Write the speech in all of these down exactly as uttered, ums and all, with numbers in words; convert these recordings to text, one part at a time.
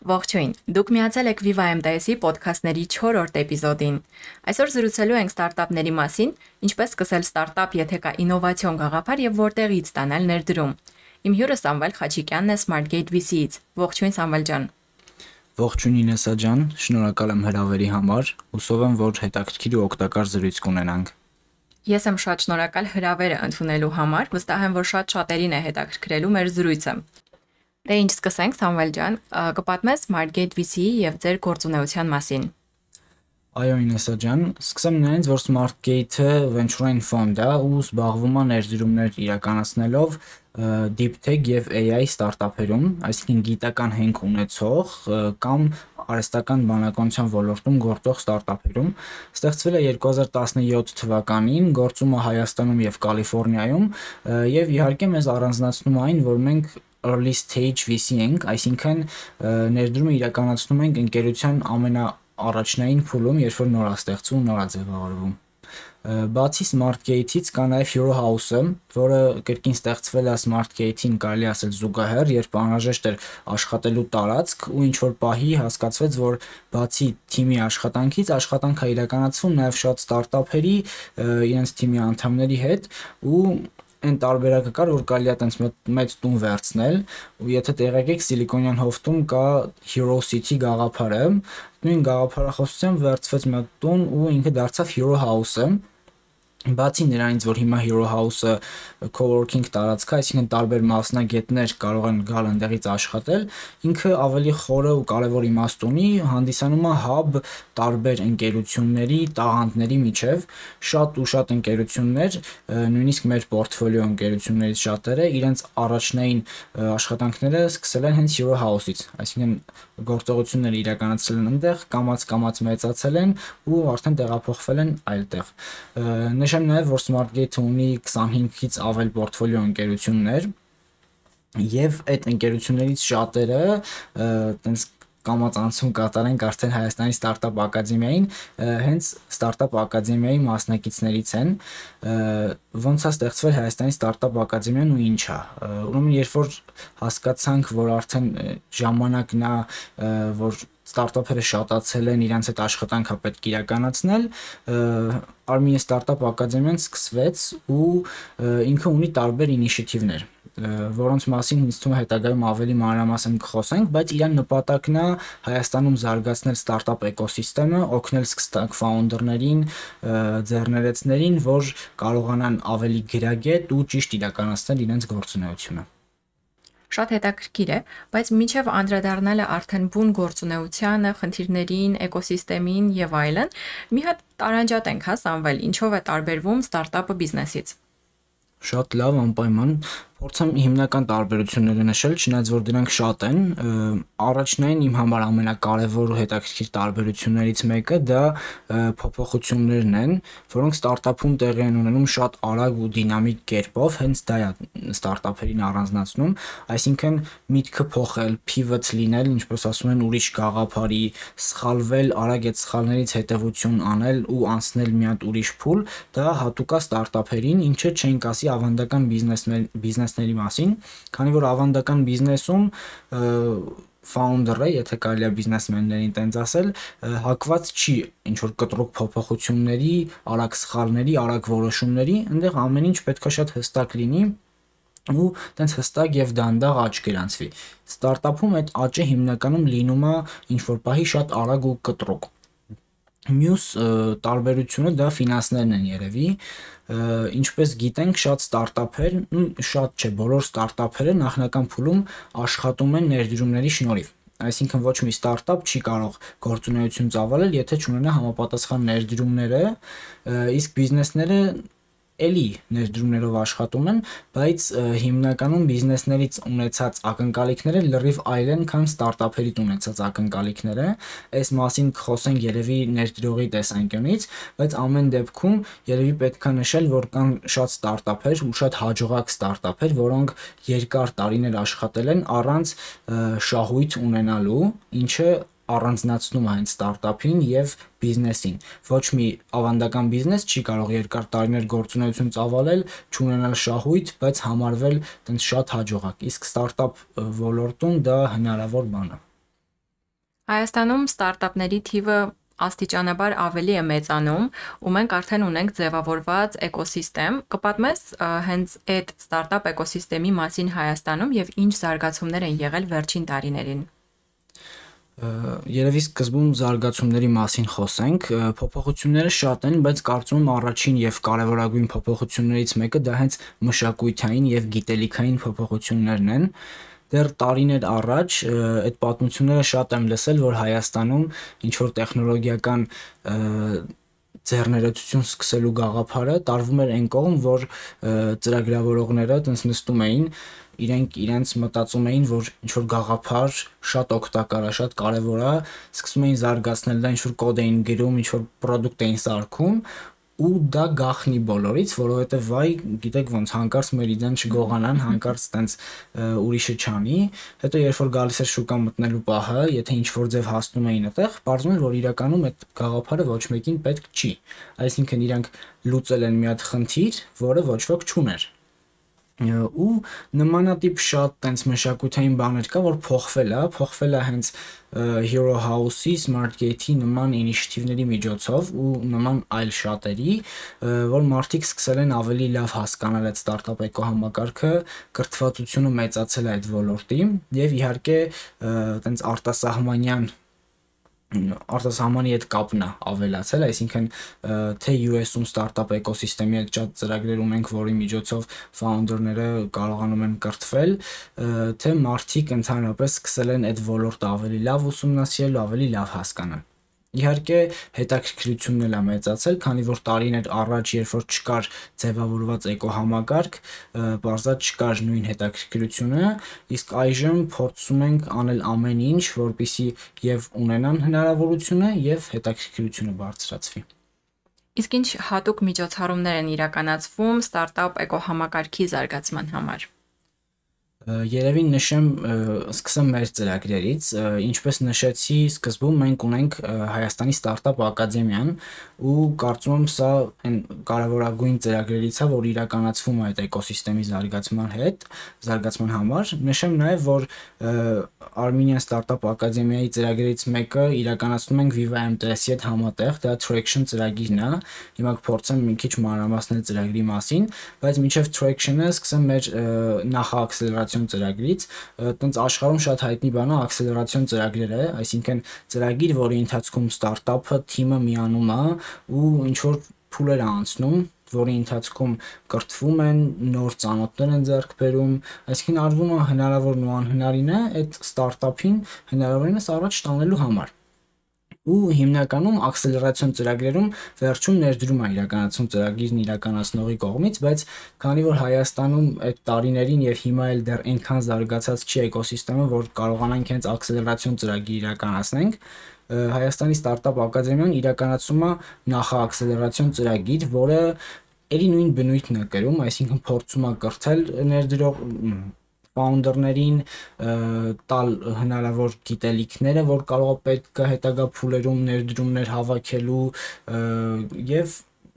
Ողջույն, դուք միացել եք Viva M T S-ի ոդքասթների չորրորդ էպիզոդին։ Այսօր զրուցելու ենք ստարտափների մասին, ինչպես սկսել ստարտափ, եթե կա ինովացիոն գաղափար եւ որտեղից ստանալ ներդրում։ Իմ հյուրը Սամվել Խաչիկյանն է SmartGate V C-ից։ Ողջույն Սամվել ջան։ Ողջույն Ինեսա ջան, շնորհակալ եմ հրավերի համար։ Հուսով եմ, որ հետաքրքիր ու օգտակար զրույց կունենանք։ Ես եմ շատ շնորհակալ հրավերը ընդունելու համար, վստահ եմ, որ շատ շատերին է հետաքրքրելու մեր զրույցը։ Դե ինչ սկսենք Սամվել ջան, կպատմես SmartGate V C-ի եւ ձեր գործունեության մասին։ Այո Ինեսա ջան, սկսեմ նրանից, որ SmartGate-ը venture-ային ֆոնդ է ու զբաղվում է ներդրումներ իրականացնելով deep tech եւ A I ստարտափերում, այսինքն գիտական հենք ունեցող կամ արհեստական բանականության ոլորտում գործող ստարտափերում։ Ստեղծվել է երկու հազար տասնյոթ թվականին, գործում է Հայաստանում եւ Կալիֆոռնիայում եւ իհարկե մեզ առանձնացնում այն, որ մենք early stage V C ենք, այսինքն ներդրումը իրականացնում ենք ընկերության ամենաառաջնային փուլում, երբ որ նոր է ստեղծվում, նոր է ձևավորվում։ Բացի SmartGate-ից կա նաև Hero House-ը, որը կրկին ստեղծվել է SmartGate-ին, կարելի ասել զուգահեռ, երբ անհրաժեշտ էր աշխատելու տարածք ու ինչ որ պահի հասկացվեց, որ բացի թիմի աշխատանքից աշխատանք է իրականացվում նաև շատ ստարտափերի իրենց թիմի անդամների հետ ու այն տարբերակը կար, որ կարելի է տենց մեծ տուն վերցնել ու եթե տեղյակ եք Սիլիկոնյան հովտում կա Hero City գաղափարը, նույն գաղափարախոսությամբ վերցվեց մի տուն ու ինքը դարձավ Hero House-ը։ Բացի նրանից, որ հիմա Hero House-ը co-working տարածք է, այսինքն տարբեր մասնագետներ կարող են գալ այնտեղից աշխատել, ինքը ավելի խորը ու կարևոր իմաստ ունի, հանդիսանում է hub տարբեր ընկերությունների, տաղանդների միջև, շատ ու շատ ընկերություններ, նույնիսկ մեր պորտֆոլիո ընկերություններից շատերը իրենց առաջնային աշխատանքները սկսել են հենց Hero House-ից, այսինքն գործողությունները իրականացրել են այնտեղ, կամաց-կամաց մեծացել են ու արդեն տեղափոխվել են այլտեղ։ Նշեմ նաև, որ SmartGate-ը ունի քսանհինգից ավել պորտֆոլիո ընկերություններ եւ այդ ընկերություններից շատերը տենց կամաց անցում կատարենք արդեն Հայաստանի Ստարտափ Ակադեմիային, հենց Ստարտափ Ակադեմիայի մասնակիցներից են։ Ոնց է ստեղծվել Հայաստանի Ստարտափ Ակադեմիան ու ինչ է։ Ուրեմն երբ որ հասկացանք, որ արդեն ժամանակն է, որ ստարտափերը շատացել են, իրենց այդ աշխատանքը պետք է իրականացնել, Armenia Startup Ակադեմիան սկսվեց ու ինքը ունի տարբեր ինիշիատիվներ, որոնց մասին ինձ թվում է հետագայում ավելի մանրամասն կխոսենք, բայց իր նպատակն է Հայաստանում զարգացնել ստարտափ էկոսիստեմը, օգնել սկսնակ ֆաունդերներին, ձեռներեցներին, որ կարողանան ավելի գրագետ ու ճիշտ իրականացնել իրենց գործունեությունը։ Շատ հետաքրքիր է, բայց մինչև անդրադառնալը արդեն բուն գործունեությանը, խնդիրներին, էկոսիստեմին եւ այլն, մի հատ տարանջատենք, հա, Սամվել, ինչով է տարբերվում ստարտափը բիզնեսից։ Շատ լավ, անպայման փորձեմ հիմնական տարբերությունները նշել, չնայած որ դրանք շատ են, առաջնային իմ համար ամենակարևոր ու հետաքրքիր տարբերություններից մեկը դա փոփոխություններն են, որոնք ստարտափում տեղի են ունենում շատ արագ ու դինամիկ կերպով, հենց դա է ստարտափերին առանձնացնում, այսինքն միտքը փոխել, pivot լինել, ինչպես ասում են, ուրիշ գաղափարի, սխալվել, արագ այդ սխալներից հետևություն անել ու անցնել մի հատ ուրիշ փուլ, դա հատուկ է ստարտափերին, ինչը չենք ասի ավանդական բիզնեսների մասին, քանի որ ավանդական բիզնեսում ֆաունդերը, եթե կարելի է բիզնեսմեններին տենց ասել, հակված չի ինչ որ կտրուկ փոփոխությունների, արագ սխալների, արագ որոշումների, այնտեղ ամեն ինչ պետք է շատ հստակ լինի ու տենց հստակ եւ դանդաղ աճ գրանցվի։ Ստարտափում այդ աճը հիմնականում լինում է ինչ որ պահի շատ արագ ու կտրուկ։ Մյուս տարբերությունը դա ֆինանսներն են երևի, ինչպես գիտենք, շատ ստարտափեր, շատ չէ, բոլոր ստարտափերը նախնական փուլում աշխատում են ներդրումների շնորհիվ։ Այսինքն ոչ մի ստարտափ չի կարող գործունեություն ծավալել, եթե չունենա համապատասխան ներդրումները, իսկ բիզնեսները էլի ներդրումներով աշխատում են, բայց հիմնականում բիզնեսներից ունեցած ակնկալիքները լրիվ այլ են, քան ստարտափերից ունեցած ակնկալիքները։ Այս մասին կխոսենք երևի ներդրողի տեսանկյունից, բայց ամեն դեպքում երևի պետք է նշել, որ կան շատ ստարտափեր ու շատ հաջողակ ստարտափեր, որոնք երկար տարիներ աշխատել են առանց շահույթ ունենալու, ինչը առանձնացնում է հենց ստարտափին եւ բիզնեսին։ Ոչ մի ավանդական բիզնես չի կարող երկար տարիներ գործունեություն ծավալել, չունենալ շահույթ, բայց համարվել տենց շատ հաջողակ։ Իսկ ստարտափ ոլորտում դա հնարավոր բան է։ Հայաստանում ստարտափների թիվը աստիճանաբար ավելի է մեծանում, ու մենք արդեն ունենք ձևավորված էկոսիստեմ։ Կպատմես ա, հենց այդ ստարտափ էկոսիստեմի մասին Հայաստանում եւ ինչ զարգացումներ են եղել վերջին տարիներին։ Ը, Երևի սկզբում զարգացումների մասին խոսենք։ Ը, Փոփոխությունները շատ են, բայց կարծում եմ առաջին եւ կարեւորագույն փոփոխություններից մեկը դա հենց մշակութային եւ գիտելիքային փոփոխություններն են։ Դեռ տարիներ առաջ ը, այդ պատմությունները շատ եմ լսել, որ Հայաստանում ինչ որ տեխնոլոգիական ը, ձեռներեցություն սկսելու գաղափարը տարվում էր այն կողմ, որ ը, ծրագրավորողները տենց նստում էին, իրենք իրենց մտածում էին, որ ինչ որ գաղափար շատ օգտակար է, շատ կարևոր է, սկսում էին զարգացնել դա, ինչ որ կոդ էին գրում, ինչ որ product էին սարքում ու դա գախնի բոլորից, որովհետև վայ, գիտեք ոնց հանկարծ մեր իրեն չգողանան, հանկարծ տենց ը, ուրիշը չանի, հետո երբ որ գալիս էր շուկա մտնելու պահը, եթե ինչ որ ձև հասնում էին այդտեղ, պարզվում էր, որ իրականում այդ գաղափարը ոչ մեկին պետք չի։ Այսինքն իրանք լուծել են մի հատ խնդիր, որը ոչ ոք չուներ։ Ը, ու նմանատիպ շատ տենց մշակութային բաներ կա, որ փոխվել է, փոխվել է հենց ը, Hero House-ի, Smart Gate-ի նման ինիցիատիվների միջոցով ու նման այլ շատերի, ը, որ մարդիկ սկսել են ավելի լավ հասկանալ այդ ստարտափ էկոհամակարգը, կրթվածությունը մեծացել է այդ ոլորտի եւ իհարկե ը, տենց արտասահմանյան արտասահմանի հետ կապն է ավելացել, այսինքն ը, թե յու էս-ում ստարտափ էկոսիստեմի հետ շատ ծրագրեր ունենք, որի միջոցով ֆաունդերները կարողանում են կրթվել, ը, թե մարդիկ ընդհանրապես սկսել են այդ ոլորտը ավելի լավ ուսումնասիրել, ավելի լավ հասկանալ։ Իհարկե հետաքրքրությունն էլ է մեծացել, քանի որ տարիներ առաջ, երբ որ չկար ձևավորված էկոհամակարգ, ը, պարզած չկար նույն հետաքրքրությունը, իսկ այժմ փորձում ենք անել ամեն ինչ, որպեսզի եւ ունենան հնարավորությունը եւ հետաքրքրությունը բարձրացվի։ Իսկ ինչ հատուկ միջոցառումներ են իրականացվում ստարտափ էկոհամակարգի զարգացման համար։ Ը, Երևի նշեմ, ը, սկսեմ մեր ծրագրերից, ը, ինչպես նշեցի սկզբում մենք ունենք ը, Հայաստանի ստարտափ ակադեմիան ու կարծում եմ սա այն կարևորագույն ծրագրերից է, որ իրականացվում է այդ էկոսիստեմի զարգացման հետ, զարգացման համար։ Նշեմ նաև, որ ը, Armenian Startup Ակադեմիայի ծրագրերից մեկը իրականացնում ենք Viva էմ тэ էս-ի հետ համատեղ, դա Traction ծրագիրն է։ Հիմա կփորձեմ մի քիչ մանրամասնել ծրագրի մասին, բայց մինչև Traction-ը սկսեմ մեր ը, նախաաքսելերացիոն ծրագրից, ը, տենց աշխարհում շատ հայտնի բան է աքսելերացիոն ծրագրերը, այսինքն ծրագիր, որի ընթացքում ստարտափը, թիմը միանում է ու ինչ որ փուլեր է անցնում, որի ընթացքում կրթվում են, նոր ծանոթներ են ձեռք բերում, այսինքն արվում է հնարավորն ու անհնարինը այդ ստարտափին հնարավորինս առաջ տանելու համար։ Ու հիմնականում աքսելերացիոն ծրագրերում վերջում ներդրում է իրականացում ծրագիրն իրականացնողի կողմից, բայց քանի որ Հայաստանում այդ տարիներին եւ հիմա էլ դեռ այնքան զարգացած չի էկոսիստեմը, որ կարողանանք հենց աքսելերացիոն ծրագիր իրականացնենք, ը, Հայաստանի ստարտափ ակադեմիան իրականացում է նախաաքսելերացիոն ծրագիր, որը երի նույն բնույթն է կրում, այսինքն փորձում է կրթել ներդրող մ, ֆաունդերներին, ը, տալ հնարավոր գիտելիքները, որ կարող է պետք է հետագա փուլերում ներդրումներ հավաքելու ը, եւ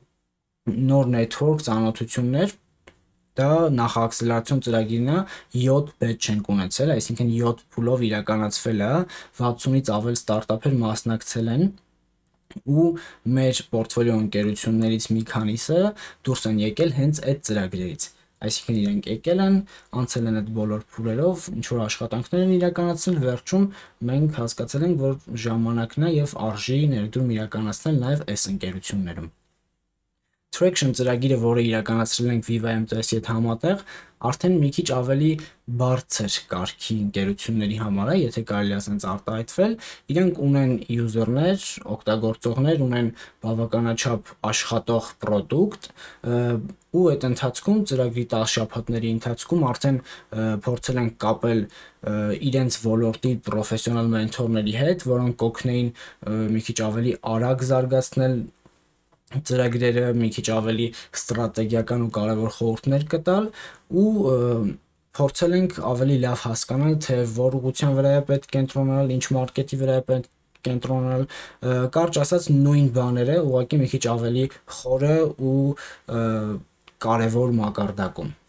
նոր network ծանոթություններ, դա նախաաքսելերացիոն ծրագիրն է, յոթ բեթ չենք ունեցել, այսինքն յոթ փուլով իրականացվել է, վաթսունից ավել ստարտափեր մասնակցել են ու մեր պորտֆոլիո ընկերություններից մի քանիսը դուրս են եկել հենց այդ ծրագրերից։ Այսինքն իրենք եկել են, անցել են այդ բոլոր փուլերով, ինչ որ աշխատանքներ են իրականացնել, վերջում մենք հասկացել ենք, որ ժամանակն է եւ արժի ներդրում իրականացնել նաեւ այս ընկերություններում։ Traction ծրագիրը, որը իրականացրել ենք Viva էմ тэ էս-ի հետ համատեղ, արդեն մի քիչ ավելի բարձր կարգի ընկերությունների համար է, եթե կարելի է ասենց արտահայտվել, իրենք ունեն user-ներ, օգտագործողներ, ունեն բավականաչափ աշխատող product, ը, ու այդ ընթացքում ծրագրի տասը շաբաթների ընթացքում արդեն ը, փորձել ենք կապել ը, իրենց ոլորտի պրոֆեսիոնալ մենթորների հետ, որոնք կօգնեին ը, մի քիչ ավելի արագ զարգացնել ծրագրերը, մի քիչ ավելի ստրատեգիական ու կարևոր խորհուրդներ կտալ ու ը, փորձել ենք ավելի լավ հասկանալ, թե որ ուղղության վրա է պետք կենտրոնանալ, ինչ մարքեթի վրա է պետք կենտրոնանալ, ը, կարճ ասած նույն բաները, ուղղակի մի քիչ ավելի խորը ու ը, կարևոր մակարդակում։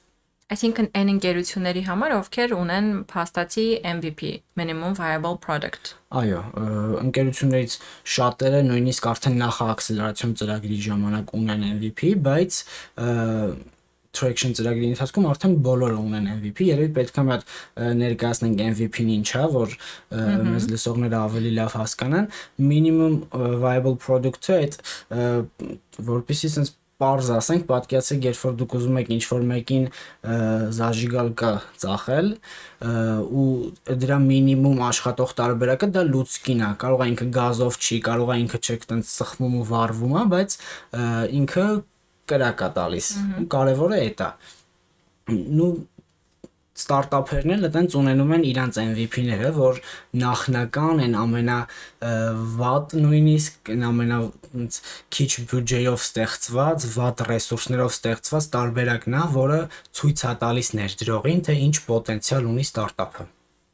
Այսինքն այն ընկերությունների համար, ովքեր ունեն փաստացի M V P, minimum viable product։ Այո, ընկերություններից շատերը նույնիսկ արդեն նախաաքսելերացիոն ծրագրի ժամանակ ունեն M V P, բայց traction ծրագրի ընթացքում արդեն բոլորը ունեն M V P, երևի պետք է մի հատ ներկայացնենք M V P-ն ինչ է, որ մեզ լսողները ավելի լավ հասկանան։ Minimum viable product-ը այդ որպեսզի sense պարզ ասենք, պատկերացրեք, երբ որ դուք ուզում եք ինչ-որ մեկին զաժիգալ կա ծախել ու դրա մինիմում աշխատող տարբերակը դա լուցկին է, կարող է ինքը գազով չի, կարող է ինքը չեք տենց սխմում ու վառվում է, բայց ինքը կրակ է տալիս, կարևորը է դա։ Նու ստարտափերն էլ այտենց ունենում են իրանց M V P-ները, որ նախնական են ամենա վատ նույնիսկ ամենա քիչ բյուջեով ստեղծված, վատ ռեսուրսներով ստեղծված տարբերակն է, որը ցույց է տալիս ներդրողին, թե ինչ պոտենցիալ ունի ստարտափը։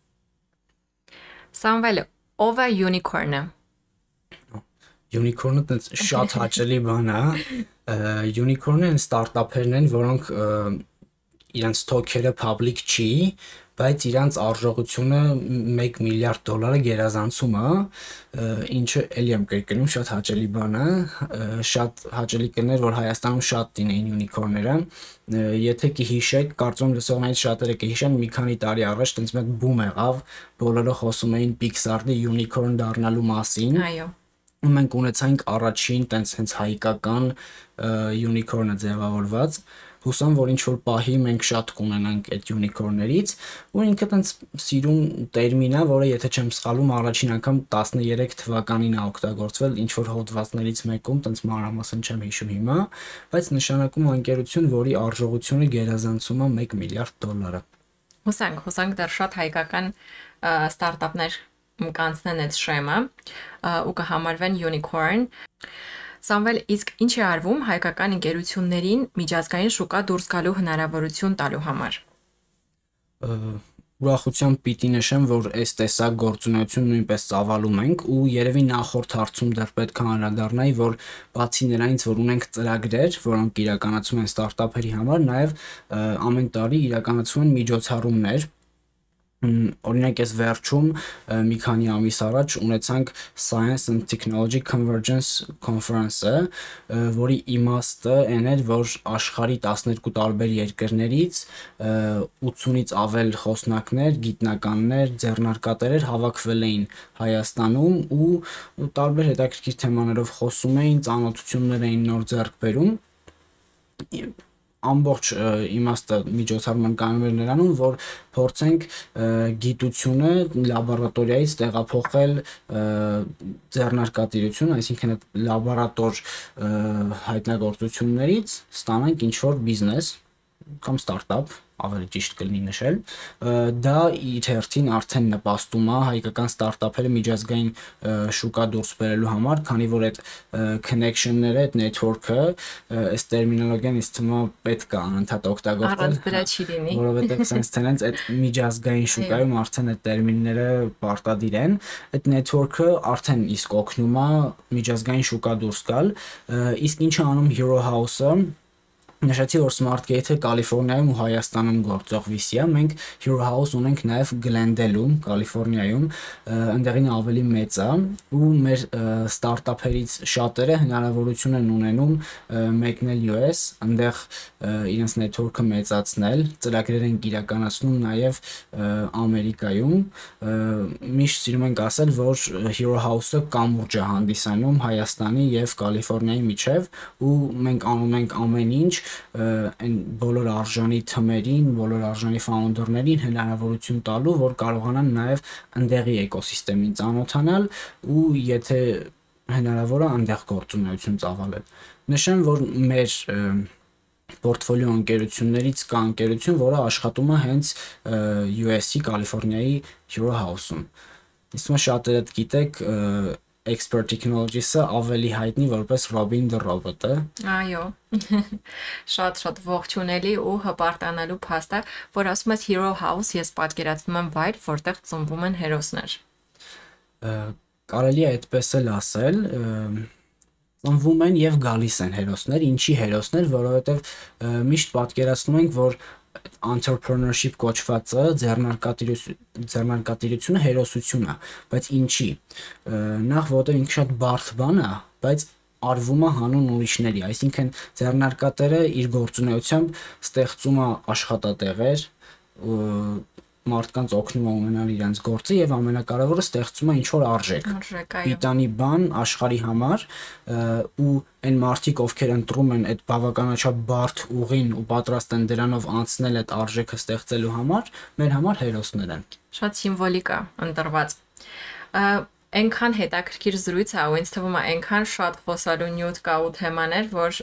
Սամվել, ով է unicorn-ը։ Unicorn-ը տենց շատ հաճելի բան է։ Unicorn-ը են ստարտափերն են, որոնք իրանց թոքերը public չի, բայց իրանց արժողությունը մեկ միլիարդ դոլարը գերազանցում է, ինչը էլի եմ կրկնում, շատ հաճելի բան է, շատ հաճելի կներ, որ Հայաստանում շատ դինեին unicorn-ները, եթե կհիշեք, կարծում լսողներից շատերը կհիշեն, մի քանի տարի առաջ տենց մեկ բում եղավ, բոլորը խոսում էին Pixar-ի unicorn դառնալու մասին։ Այո։ Ու մենք ունեցանք առաջին տենց հենց հայկական unicorn-ը ձևավորված, հուսամ, որ ինչ-որ պահի մենք շատ կունենանք այդ unicorn-ներից, ու ինքը տենց սիրուն տերմին է, որը եթե չեմ սխալվում, առաջին անգամ տասներեք թվականին է օգտագործվել ինչ-որ հոդվածներից մեկում, տենց մանրամասն չեմ հիշում հիմա, բայց նշանակում է ընկերություն, որի արժողությունը գերազանցում է մեկ միլիարդ դոլարը։ Հուսանք, հուսանք դեռ շատ հայկական ստարտափներ կանցնեն այդ շեմը ու կհամարվեն unicorn։ Սամվել, իսկ ինչ է արվում հայկական ընկերություններին միջազգային շուկա դուրս գալու հնարավորություն տալու համար։ Ուրախությամբ պիտի նշեմ, որ այս տեսակ գործունեություն նույնպես ծավալում ենք ու երևի նախորդ հարցում դեռ պետք է անդրադառնայի, որ բացի նրանից, որ ունենք ծրագրեր, որոնք իրականացում են ստարտափերի համար, նաև ամեն տարի իրականացվում են միջոցառումներ։ Օրինակ ես վերջում մի քանի ամիս առաջ ունեցանք Science and Technology Convergence Conference-ը, որի իմաստը այն էր, որ աշխարհի տասներկու տարբեր երկրներից ութսունից ավել խոսնակներ, գիտնականներ, ձեռնարկատերեր հավաքվել էին Հայաստանում ու տարբեր հետաքրքիր թեմաներով խոսում էին, ծանոթություններ էին նոր ձեռք բերում։ Ամբողջ իմաստը միջոցառման կայանում էր նրանում, որ փորձենք գիտությունը լաբորատորիայից տեղափոխել ձեռնարկատիրություն, այսինքն այդ լաբորատոր հայտնագործություններից ստանանք ինչ-որ բիզնես կամ ստարտափ, ավելի ճիշտ կլինի նշել, դա իր հերթին արդեն նպաստում է հայկական ստարտափերը միջազգային շուկա դուրս բերելու համար, քանի որ այդ connection-ները, այդ network-ը, այս տերմինոլոգիան ինձ թվում է պետք է անընդհատ օգտագործել, առանց դրա չի լինի, որովհետև sense տենց այդ միջազգային շուկայում արդեն այդ տերմինները պարտադիր են, այդ network-ը արդեն իսկ օգնում է միջազգային շուկա դուրս գալ, իսկ ինչ է անում Hero House-ը։ Նշեցի, որ SmartGate-ը Կալիֆոռնիայում ու Հայաստանում գործող վի սի է, մենք Hero House ունենք նաև Glendale-ում, Կալիֆոռնիայում, այնտեղին ավելի մեծ է ու մեր ստարտափերից շատերը հնարավորություն են ունենում մեկնել յու էս, այնտեղ իրենց network-ը մեծացնել, ծրագրեր են իրականացնում նաև Ամերիկայում։ Միշտ սիրում ենք ասել, որ Hero House-ը կամուրջ է հանդիսանում Հայաստանի եւ Կալիֆոռնիայի միջև ու մենք անում ենք ամեն ինչ այն բոլոր արժանի թմերին, բոլոր արժանի ֆաունդերներին հնարավորություն տալու, որ կարողանան նաև ընդեղի էկոսիստեմին ծանոթանալ ու եթե հնարավոր է այնտեղ գործունեություն ծավալել։ Նշեմ, որ մեր պորտֆոլիո ընկերություններից կա ընկերություն, որը աշխատում է հենց յու էս-ի Կալիֆոռնիայի Hero House-ում։ Իսկ շատերդ գիտեք, Expert Technologies-ը ավելի հայտնի որպես Robin the Robot-ը։ Այո։ Շատ-շատ ողջունելի ու հպարտանալու փաստ է, որ ասում ես Hero House, ես պատկերացնում եմ վայր, որտեղ ծնվում են հերոսներ։ Կարելի է այդպես էլ ասել, ծնվում են եւ գալիս են հերոսներ, ինչի հերոսներ, որովհետեւ միշտ պատկերացնում ենք, որ entrepreneurship կոչվածը ձեռնարկատիրություն ձեռնարկատիրությունը հերոսություն է, բայց ինչի։ Նախ որտեղ ինքը շատ բարդ բան է, բայց արվում է հանուն ուրիշների, այսինքն ձեռնարկատերը իր գործունեությամբ ստեղծում է աշխատատեղեր, մարդկանց օգնում է ունենալ իրենց գործը եւ ամենակարևորը ստեղծում է ինչ-որ արժեք։ Պիտանի բան աշխարհի համար ու այն մարդիկ, ովքեր ընտրում են այդ բավականաչափ բարդ ուղին ու պատրաստ են դրանով անցնել այդ արժեքը ստեղծելու համար, մեր համար հերոսներ են։ Շատ սիմվոլիկ է ընտրված։ Այնքան հետաքրքիր զրույց է, ու ինձ թվում է այնքան շատ խոսալու նյութ կա ու թեմաներ, որ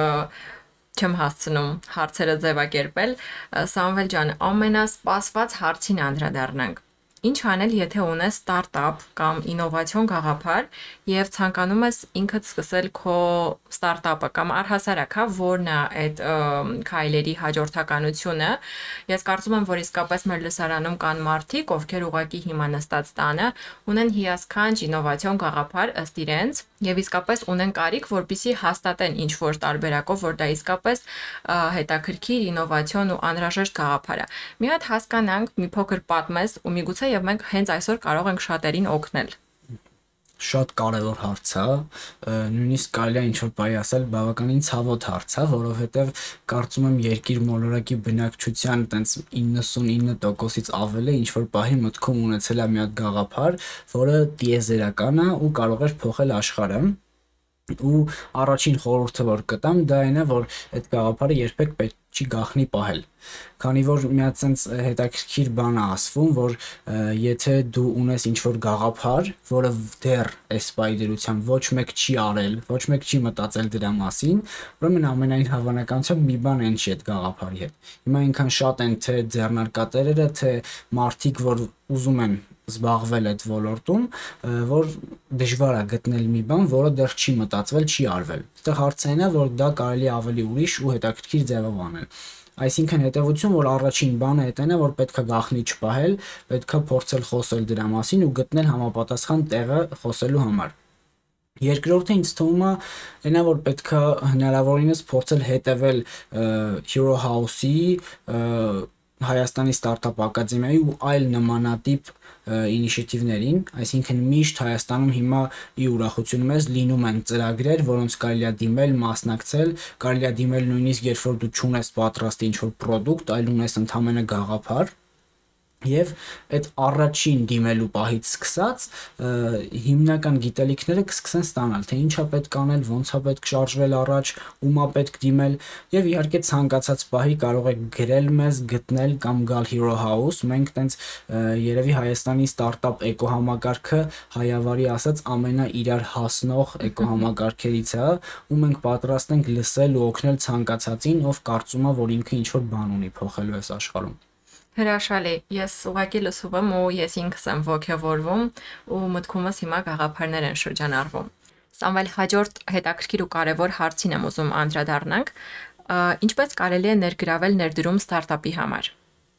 չեմ հասցնում հարցերը ձևակերպել։ Սամվել ջան, ամենասպասված հարցին անդրադառնանք։ Ինչ անել, եթե ունես ստարտափ կամ ինովացիոն գաղափար եւ ցանկանում ես ինքդ սկսել քո ստարտափը կամ առհասարակ, հա, որն է այդ քայլերի հաջորդականությունը։ Ես կարծում եմ, որ իսկապես մեր լսարանում կան մարդիկ, ովքեր ուղակի հիմա նստած տանը ունեն հիասքանչ ինովացիոն գաղափար ըստ իրենց եւ իսկապես ունեն կարիք, որպեսզի հաստատեն ինչ որ տարբերակով, որ դա իսկապես հետաքրքիր, ինովացիոն ու անհրաժեշտ գաղափար է։ Մի հատ հասկանանք, մի փոքր պատմես ու միգուցե եւ մենք հենց այսօր կարող ենք շատերին օգնել։ Շատ կարևոր հարց է, նույնիսկ կարելի է ինչ-որ բայ ասել բավականին ցավոտ հարց է, որովհետև կարծում եմ երկիր մոլորակի բնակչության տենց իննսունինը տոկոսից ավելը ինչ-որ պահի մտքում ունեցել է մի հատ գաղափար, որը տիեզերական է ու կարող էր փոխել աշխարհը։ Ու առաջին խորհուրդը որ կտամ դա այն է, որ այդ գաղափարը երբեք պետք չի գախնի պահել, քանի որ մի հատ sense հետաքրքիր բան է ասվում, որ եթե դու ունես ինչ-որ գաղափար, որը դեռ այս պայդրությամբ ոչ մեկ չի արել, ոչ մեկ չի մտածել դրա մասին, ուրեմն ամենայն հավանականությամբ մի բան են չի այդ գաղափարի հետ։ Հիմա այնքան շատ են թե ձեռնարկատերերը, թե մարդիկ, որ ուզում են զբաղվել այդ ոլորտում, որ դժվար է գտնել մի բան, որը դեռ չի մտածվել, չի արվել։ Այստեղ հարցը այն է, որ դա կարելի է ավելի ուրիշ ու հետաքրքիր ձևով անել։ Այսինքն հետևություն, որ առաջին բանը այն է, որ պետք է գախնի չպահել, պետք է փորձել խոսել դրա մասին ու գտնել համապատասխան տեղը խոսելու համար։ Երկրորդը ինձ թվում է այն է, որ պետք է հնարավորինս փորձել հետևել Hero House-ի, Հայաստանի Ստարտափ Ակադեմիայի ու այլ նմանատիպ ինիշիատիվներին, այսինքն միշտ Հայաստանում հիմա ի ուրախություն մեզ լինում են ծրագրեր, որոնց կարելի է դիմել, մասնակցել, կարելի է դիմել նույնիսկ երբ որ դու չունես պատրաստ ինչ-որ product, այլ ունես ընդհանրապես գաղափար։ Եվ այդ առաջին դիմելու պահից սկսած հիմնական գիտելիքները կսկսեն ստանալ, թե ինչա պետք անել, ոնց է պետք շարժվել առաջ, ումա պետք դիմել, եւ իհարկե ցանկացած պահի կարող եք գրել մեզ, գտնել կամ գալ Hero House, մենք տենց երևի Հայաստանի ստարտափ էկոհամակարգը հայավարի ասած ամենա իրար հասնող էկոհամակարգերից է, ու մենք պատրաստ ենք լսել ու օգնել ցանկացածին, ով կարծում է, որ ինքը ինչ-որ բան ունի փոխելու այս աշխարհում։ Հրաշալի, ես ուղղակի լսում եմ ու ես ինքս եմ ոգևորվում ու մտքումս հիմա գաղափարներ են շրջանառվում։ Սամվել, հաջորդ հետաքրքիր ու կարևոր հարցին եմ ուզում անդրադառնանք, ինչպես կարելի է ներգրավել ներդրում ստարտափի համար։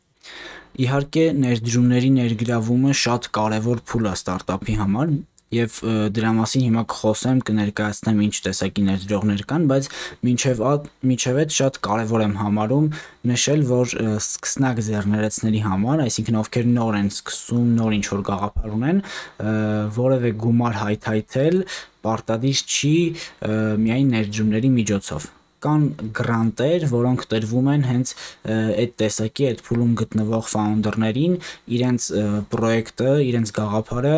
Իհարկե, ներդրումների ներգրավումը շատ կարևոր փուլ է ստարտափի համար։ Եվ դրա մասին հիմա կխոսեմ, կներկայացնեմ ինչ տեսակի ներդրողներ կան, բայց մինչև մինչև այդ շատ կարևոր եմ համարում նշել, որ սկսնակ ձեռներեցների համար, այսինքն ովքեր նոր են սկսում, նոր ինչ-որ գաղափար ունեն, որևէ գումար հայթայթել պարտադիր չի միայն ներդրումների միջոցով։ Կան գրանտեր, որոնք տրվում են հենց այդ տեսակի, այդ փուլում գտնվող ֆաունդերներին, իրենց պրոյեկտը, իրենց գաղափարը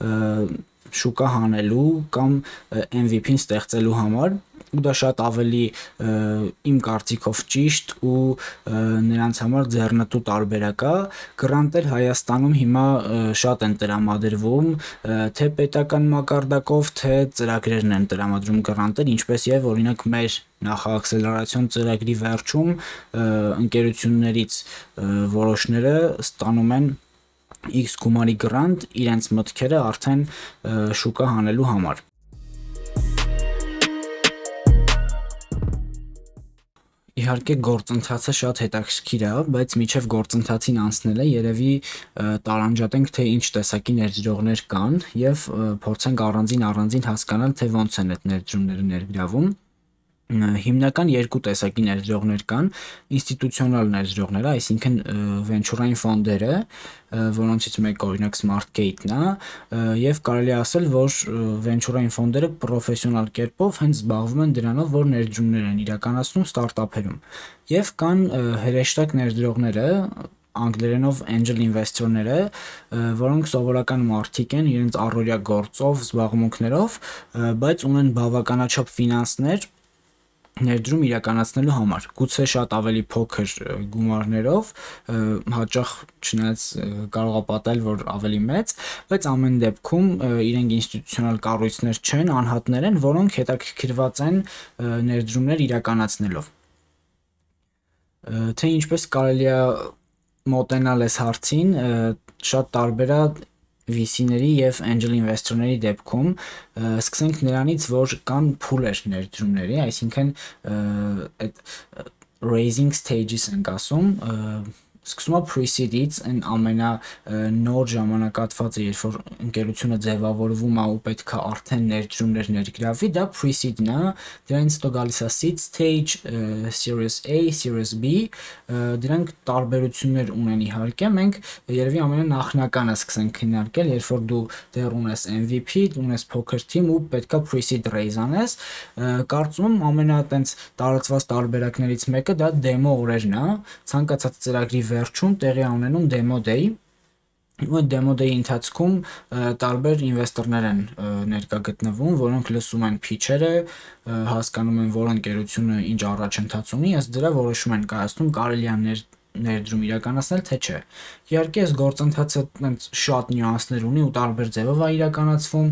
շուկա հանելու կամ M V P-ն ստեղծելու համար, ու դա շատ ավելի իմ կարծիքով ճիշտ ու նրանց համար ձեռնտու տարբերակ է։ Գրանտեր Հայաստանում հիմա շատ են տրամադրվում, թե պետական մակարդակով, թե ծրագրերն են տրամադրում գրանտեր, ինչպես եւ օրինակ մեր նախաաքսելերացիոն ծրագրի վերջում ընկերություններից որոշները ստանում են X գումարի գրանտ իրենց մտքերը արդեն շուկա հանելու համար։ Իհարկե գործընթացը շատ հետաքրքիր է, բայց միջև գործընթացին անցնելը երևի տարանջատենք, թե ինչ տեսակի ներդրողներ կան եւ փորձենք առանձին առանձին հասկանալ, թե ոնց են այդ ներդրումները ներգրավում։ Հիմնական երկու տեսակի ներդրողներ կան՝ ինստիտուցիոնալ ներդրողները, այսինքն venture-ային ֆոնդերը, որոնցից մեկը օրինակ SmartGate-ն է, եւ կարելի է ասել, որ venture-ային ֆոնդերը պրոֆեսիոնալ կերպով հենց զբաղվում են դրանով, որ ներդրումներ են իրականացնում ստարտափերում։ Եվ կան հրեշտակ ներդրողները, անգլերենով angel investor-ները, որոնք սովորական մարդիկ են իրենց առօրյա գործով, զբաղմունքներով, բայց ունեն բավականաչափ ֆինանսներ ներդրում իրականացնելու համար, գուցե շատ ավելի փոքր գումարներով, հաճախ չնայած կարող է պատահել, որ ավելի մեծ, բայց ամեն դեպքում իրենք ինստիտուցիոնալ կառույցներ չեն, անհատներ են, որոնք հետաքրքրված են ներդրումներ իրականացնելով։ Թե ինչպես կարելի է մոտենալ այս հարցին, շատ տարբեր է V C-ների եւ angel investor-ների դեպքում, սկսենք նրանից, որ կան փուլեր ներդրումների, այսինքն այդ raising stages ենք ասում, սկսում է pre-seed-ից, այն ամենա նոր ժամանակատվածը, երբ որ ընկերությունը ձևավորվում է ու պետք է արդեն ներդրումներ ներգրավվի, դա pre-seed-ն է, դրանից հետո գալիս է seed stage, series A, series B, դրանք տարբերություններ ունեն իհարկե, մենք երևի ամենանախնականը սկսենք քննարկել, երբ որ դու դեռ ունես M V P, ունես փոքր թիմ ու պետքա pre-seed raise անես, կարծում եմ ամենատենց տարածված տարբերակներից մեկը դա demo օրերն է, ցանկացած ծրագրի վերջում տեղի ունենում demo day, ու այդ demo day-ի ընթացքում տարբեր ինվեստորներ են ներկա գտնվում, որոնք լսում են pitch-երը, հասկանում են, որ ընկերությունը ինչ առաջընթաց ունի, ըստ դրա որոշում են կայացնում կարելի է ներ ներդրում իրականացնել, թե չէ։ Իհարկե, այս գործընթացը շատ նյուանսներ ունի ու տարբեր ձևով է իրականացվում,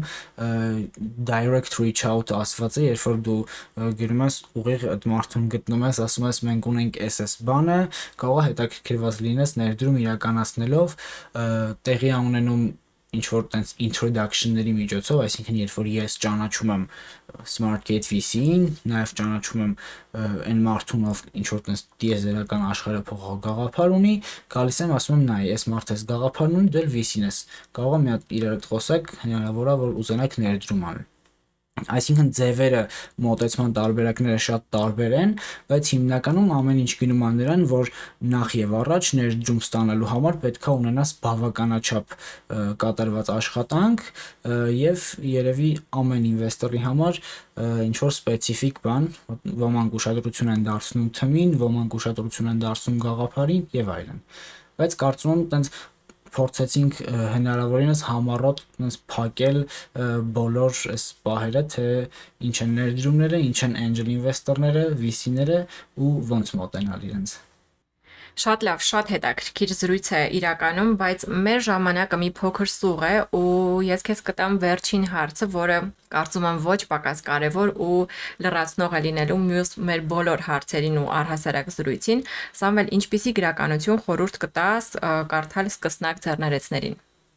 direct reach out ասված է, երբ որ դու գրում ես ուղիղ այդ մարդուն գտնում ես, ասում ես մենք ունենք էս էս բանը, կարող է հետաքրքրված լինես ներդրում իրականացնելով, տեղի է ունենում ինչ որ տենց introduction-ների միջոցով, այսինքն երբ որ ես ճանաչում եմ SmartGate V C-ին, նաև ճանաչում եմ այն մարդուն, ով ինչ որ տենց դիեզերական աշխարհը փոխող գաղափար ունի, գալիս եմ ասում եմ նայ, այս մարդը այս գաղափարն ունի, դու էլ V C-ն ես, կարող է մի հատ իրար հետ խոսեք, հնարավոր է որ ուզենաք ներդրում անել։ Այսինքն ձևերը, մոտեցման տարբերակները շատ տարբեր են, բայց հիմնականում ամեն ինչ գնում է նրան, որ նախ եւ առաջ ներդրում ստանալու համար պետք է ունենաս բավականաչափ կատարված աշխատանք եւ երևի ամեն ինվեստորի համար ինչ որ սպეციფიկ բան, ոմանք ուշադրություն են դարձնում թմին, ոմանք ուշադրություն են դարձնում գաղափարին եւ այլն։ Բայց կարծում եմ տենց փորձեցինք հնարավորինս համառոտ այնպես փակել բոլոր այս պահերը, թե ինչ են ներդրումները, ինչ են angel investor-ները, V C-ները ու ոնց մոտենալ իրենց։ Շատ լավ, շատ հետաքրքիր զրույց է իրականում, բայց մեր ժամանակը մի փոքր սուղ է ու ես քեզ կտամ վերջին հարցը, որը կարծում եմ ոչ պակաս կարևոր ու լրացնող է լինելու մյուս մեր բոլոր հարցերին ու առհասարակ զրույցին, Սամվել, ինչպիսի գրականություն խորհուրդ կտաս կարդալ սկսնակ ձեռներեցներին։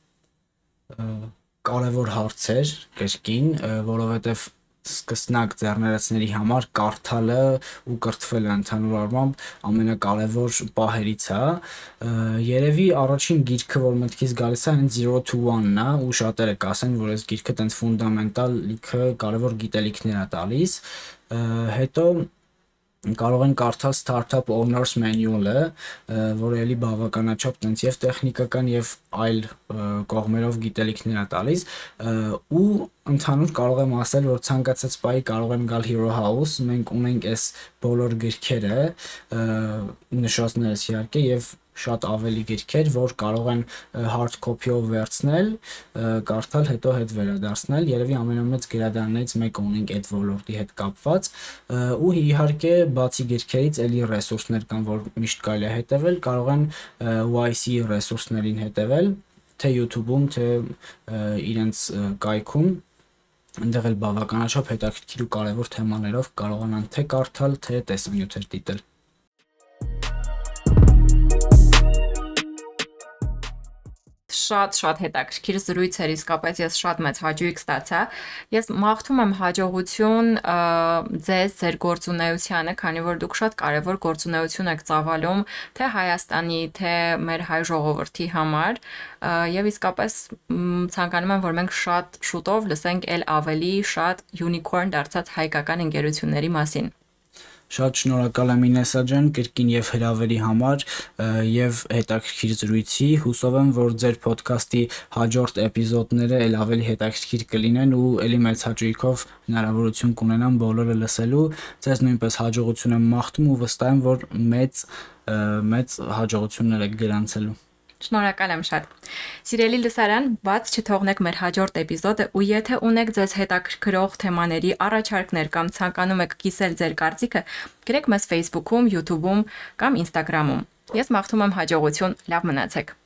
Կարևոր հարցեր կրկին, որովհետև սկսնակ ձեռներեցների համար կարդալը ու կրթվելը ընդհանուր առմամբ ամենակարևոր պահերից է։ Երևի առաջին գիրքը, որ մտքից գալիս է, այն zero to one-ն է, ու շատերը կասեն, որ այս գիրքը տենց ֆունդամենտալ լիքը կարևոր գիտելիքներ է տալիս։ Հետո կարող են կարդալ Startup Owners Manual-ը, որը էլի բավականաչափ տենց եւ տեխնիկական եւ այլ կողմերով գիտելիքներ է տալիս, ու ընդհանուր կարող եմ ասել, որ ցանկացած պահի կարող են գալ Hero House, մենք ունենք այս բոլոր գրքերը, նշածներս իհարկե եւ շատ ավելի գրքեր, որ կարող են hard copy-ով վերցնել, կարդալ, հետո հետ վերադարձնել, երևի ամենամեծ գրադարաններից մեկը ունենք այդ ոլորտի հետ կապված, ու իհարկե բացի գրքերից էլի ռեսուրսներ կան, որ միշտ կարելի է հետևել, կարող են Y C ռեսուրսներին հետևել, թե YouTube-ում, թե իրենց կայքում, այնտեղ էլ բավականաչափ հետաքրքիր ու կարևոր թեմաներով կարողանան թե կարդալ, թե տեսանյութեր դիտել։ Շատ-շատ հետաքրքիր զրույց էր, իսկապես ես շատ մեծ հաճույք ստացա։ Ես մաղթում եմ հաջողություն ձեզ ձեր գործունեությանը, քանի որ դուք շատ կարևոր գործունեություն եք ծավալում թե Հայաստանի, թե մեր հայ ժողովրդի համար, եւ իսկապես ցանկանում եմ, որ մենք շատ շուտով լսենք ել ավելի շատ unicorn դարձած հայկական ընկերությունների մասին։ Շատ շնորհակալ եմ Ինեսա ջան կրկին եւ հրավերի համար եւ հետաքրքիր զրույցի։ Հուսով եմ, որ ձեր ոդքասթի հաջորդ էպիզոդները ել ավելի հետաքրքիր կլինեն ու ելի մեծ հաճույքով հնարավորություն կունենան բոլորը լսելու։ Ձեզ նույնպես հաջողություն եմ մաղթում ու վստահ եմ, որ մեծ մեծ հաջողություններ եք գրանցելու։ Շնորհակալ եմ շատ։ Սիրելի լսարան, բաց չթողնեք մեր հաջորդ էպիզոդը ու եթե ունեք ձեզ հետաքրքրող թեմաների առաջարկներ կամ ցանկանում եք կիսել ձեր կարծիքը, գրեք մեզ Facebook-ում, YouTube-ում կամ Instagram-ում։ Ես մաղթում եմ հաջողություն, լավ մնացեք։